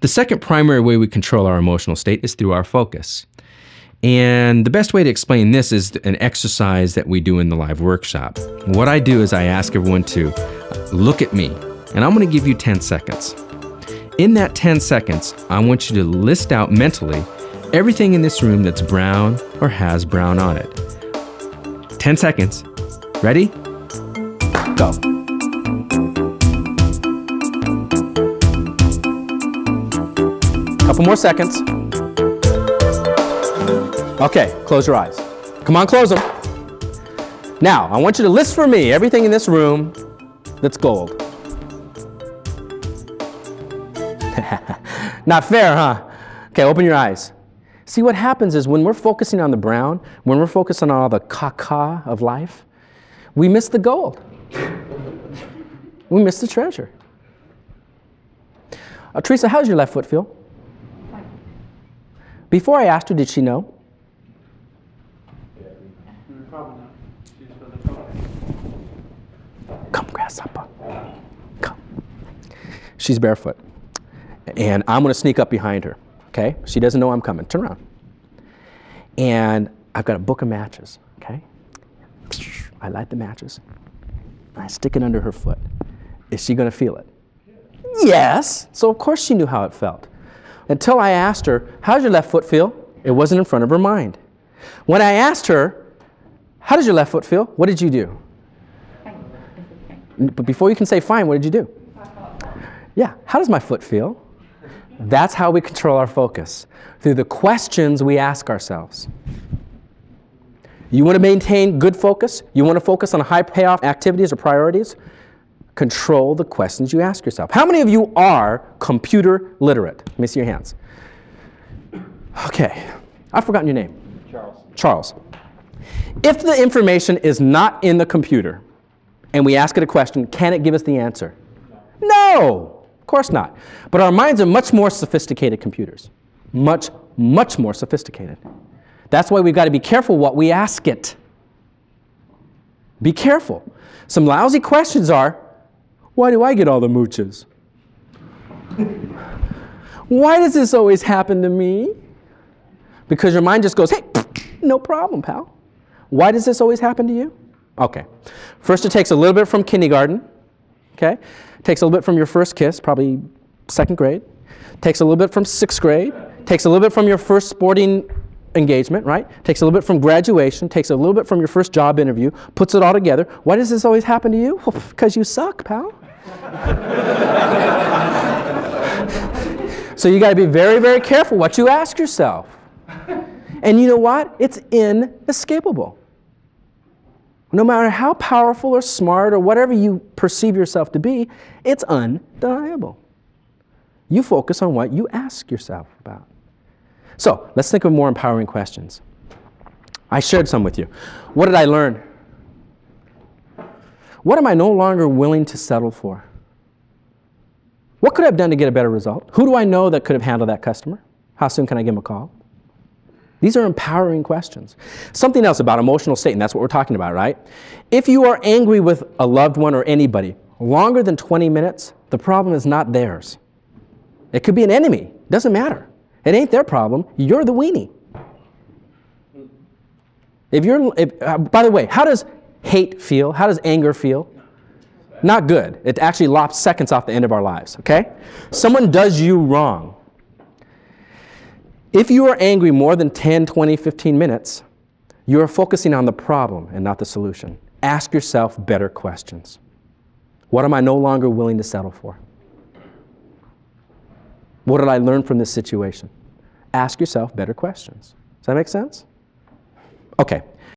The second primary way we control our emotional state is through our focus. And the best way to explain this is an exercise that we do in the live workshop. What I do is I ask everyone to look at me, and I'm going to give you 10 seconds. In that 10 seconds, I want you to list out mentally everything in this room that's brown or has brown on it. 10 seconds. Ready? Go. Couple more seconds. Okay, close your eyes. Come on, close them. Now, I want you to list for me everything in this room that's gold. Not fair, huh? Okay, open your eyes. See, what happens is when we're focusing on the brown, when we're focusing on all the caca of life, we miss the gold. We miss the treasure. Teresa, how's your left foot feel? Before I asked her, did she know? Probably not. She's for the top. Come, grasshopper. Come. She's barefoot. And I'm going to sneak up behind her. Okay? She doesn't know I'm coming. Turn around. And I've got a book of matches. Okay? I light the matches. I stick it under her foot. Is she going to feel it? Yes. So of course she knew how it felt. Until I asked her, how's your left foot feel? It wasn't in front of her mind. When I asked her, how does your left foot feel? What did you do? But before you can say fine, what did you do? Yeah, how does my foot feel? That's how we control our focus, through the questions we ask ourselves. You want to maintain good focus? You want to focus on high payoff activities or priorities? Control the questions you ask yourself. How many of you are computer literate? Let me see your hands. Okay, I've forgotten your name. Charles. Charles. If the information is not in the computer and we ask it a question, can it give us the answer? No, of course not. But our minds are much more sophisticated computers. Much, much more sophisticated. That's why we've got to be careful what we ask it. Be careful. Some lousy questions are, why do I get all the mooches? Why does this always happen to me? Because your mind just goes, hey, no problem, pal. Why does this always happen to you? Okay. First, it takes a little bit from kindergarten. Okay. It takes a little bit from your first kiss, probably second grade. Takes a little bit from sixth grade. Takes a little bit from your first sporting engagement, right? Takes a little bit from graduation. Takes a little bit from your first job interview. Puts it all together. Why does this always happen to you? Well, because you suck, pal. So you got to be very, very careful what you ask yourself. And you know what? It's inescapable. No matter how powerful or smart or whatever you perceive yourself to be, it's undeniable. You focus on what you ask yourself about. So let's think of more empowering questions. I shared some with you. What did I learn? What am I no longer willing to settle for? What could I have done to get a better result? Who do I know that could have handled that customer? How soon can I give them a call? These are empowering questions. Something else about emotional state, and that's what we're talking about, right? If you are angry with a loved one or anybody longer than 20 minutes, the problem is not theirs. It could be an enemy. Doesn't matter. It ain't their problem. You're the weenie. By the way, how does hate feel? How does anger feel? Not good. It actually lops seconds off the end of our lives, okay? Someone does you wrong. If you are angry more than 10, 20, 15 minutes, you are focusing on the problem and not the solution. Ask yourself better questions. What am I no longer willing to settle for? What did I learn from this situation? Ask yourself better questions. Does that make sense? Okay.